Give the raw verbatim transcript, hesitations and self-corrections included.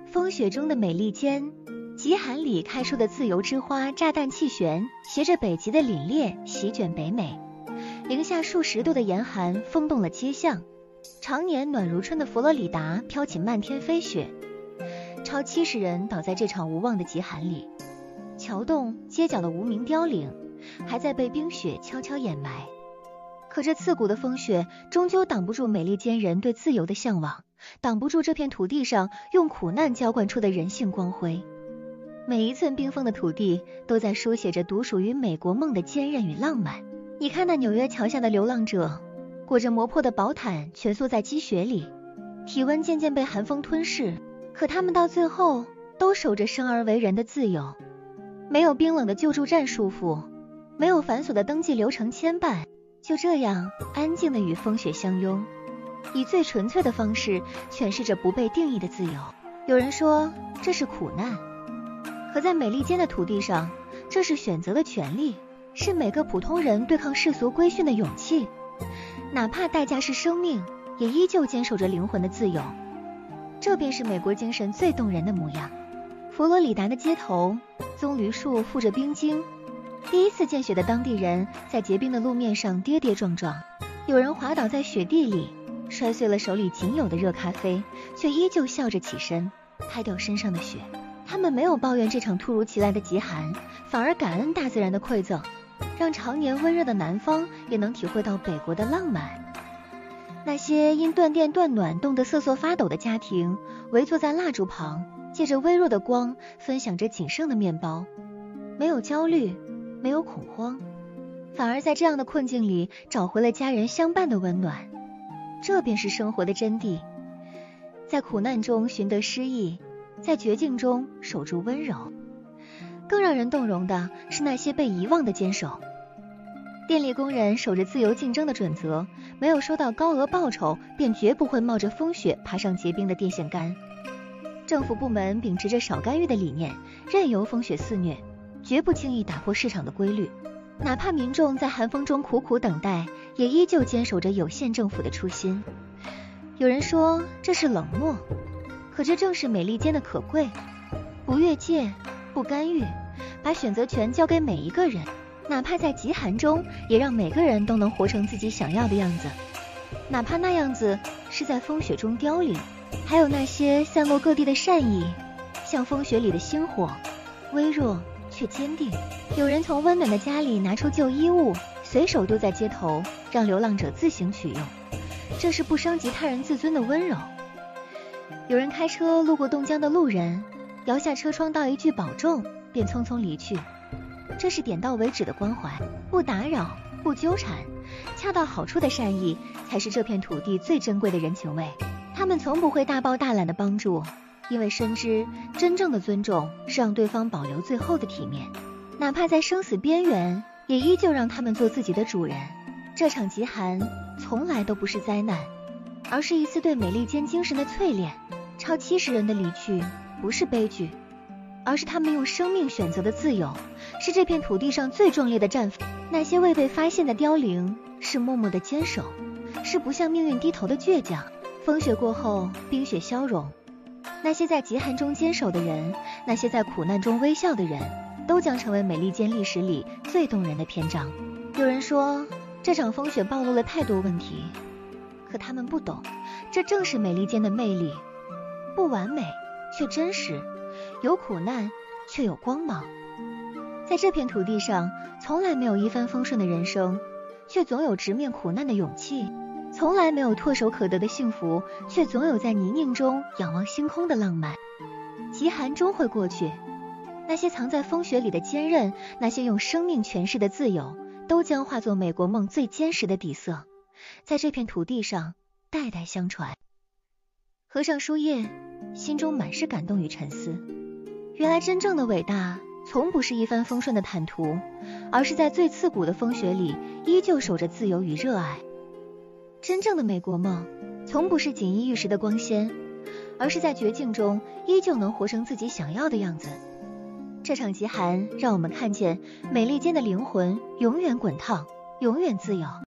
风雪中的美利坚，极寒里开出的自由之花炸弹气旋，携着北极的凛冽席卷北美。零下数十度的严寒封冻了街巷，常年暖如春的佛罗里达飘起漫天飞雪，超七十人倒在这场无望的极寒里。桥洞、街角的无名凋零还在被冰雪悄悄掩埋。可这刺骨的风雪终究挡不住美利坚人对自由的向往，挡不住这片土地上用苦难浇灌出的人性光辉。每一寸冰封的土地都在书写着独属于美国梦的坚韧与浪漫。你看那纽约桥下的流浪者，裹着磨破的薄毯蜷缩在积雪里，体温渐渐被寒风吞噬，可他们到最后都守着生而为人的自由。没有冰冷的救助站束缚，没有繁琐的登记流程牵绊，就这样安静地与风雪相拥，以最纯粹的方式诠释着不被定义的自由。有人说这是苦难，可在美利坚的土地上，这是选择的权利，是每个普通人对抗世俗规训的勇气，哪怕代价是生命，也依旧坚守着灵魂的自由。这便是美国精神最动人的模样。佛罗里达的街头，棕榈树附着冰晶，第一次见雪的当地人在结冰的路面上跌跌撞撞，有人滑倒在雪地里，摔碎了手里仅有的热咖啡，却依旧笑着起身拍掉身上的雪。他们没有抱怨这场突如其来的极寒，反而感恩大自然的馈赠，让常年温热的南方也能体会到北国的浪漫。那些因断电断暖冻得瑟瑟发抖的家庭，围坐在蜡烛旁，借着微弱的光分享着仅剩的面包，没有焦虑，没有恐慌，反而在这样的困境里找回了家人相伴的温暖。这便是生活的真谛，在苦难中寻得诗意，在绝境中守住温柔。更让人动容的是那些被遗忘的坚守。电力工人守着自由竞争的准则，没有收到高额报酬，便绝不会冒着风雪爬上结冰的电线杆。政府部门秉持着少干预的理念，任由风雪肆虐，绝不轻易打破市场的规律。哪怕民众在寒风中苦苦等待，也依旧坚守着有限政府的初心。有人说这是冷漠，可这正是美利坚的可贵，不越界，不干预，把选择权交给每一个人，哪怕在极寒中，也让每个人都能活成自己想要的样子，哪怕那样子是在风雪中凋零。还有那些散落各地的善意，像风雪里的星火，微弱却坚定。有人从温暖的家里拿出旧衣物，随手丢在街头，让流浪者自行取用，这是不伤及他人自尊的温柔。有人开车路过冻僵的路人，摇下车窗道一句保重，便匆匆离去，这是点到为止的关怀，不打扰，不纠缠，恰到好处的善意，才是这片土地最珍贵的人情味。他们从不会大包大揽的帮助，因为深知真正的尊重是让对方保留最后的体面，哪怕在生死边缘，也依旧让他们做自己的主人。这场极寒从来都不是灾难，而是一次对美利坚精神的淬炼。超七十人的离去不是悲剧，而是他们用生命选择的自由，是这片土地上最壮烈的战俘。那些未被发现的凋零，是默默的坚守，是不向命运低头的倔强。风雪过后，冰雪消融，那些在极寒中坚守的人，那些在苦难中微笑的人，都将成为美利坚历史里最动人的篇章。有人说这场风雪暴露了太多问题，可他们不懂，这正是美利坚的魅力，不完美却真实，有苦难却有光芒。在这片土地上，从来没有一帆风顺的人生，却总有直面苦难的勇气；从来没有唾手可得的幸福，却总有在泥泞中仰望星空的浪漫。极寒终会过去，那些藏在风雪里的坚韧，那些用生命诠释的自由，都将化作美国梦最坚实的底色，在这片土地上代代相传。合上书页，心中满是感动与沉思。原来真正的伟大从不是一帆风顺的坦途，而是在最刺骨的风雪里依旧守着自由与热爱。真正的美国梦从不是锦衣玉食的光鲜，而是在绝境中依旧能活成自己想要的样子。这场极寒让我们看见美利坚的灵魂永远滚烫，永远自由。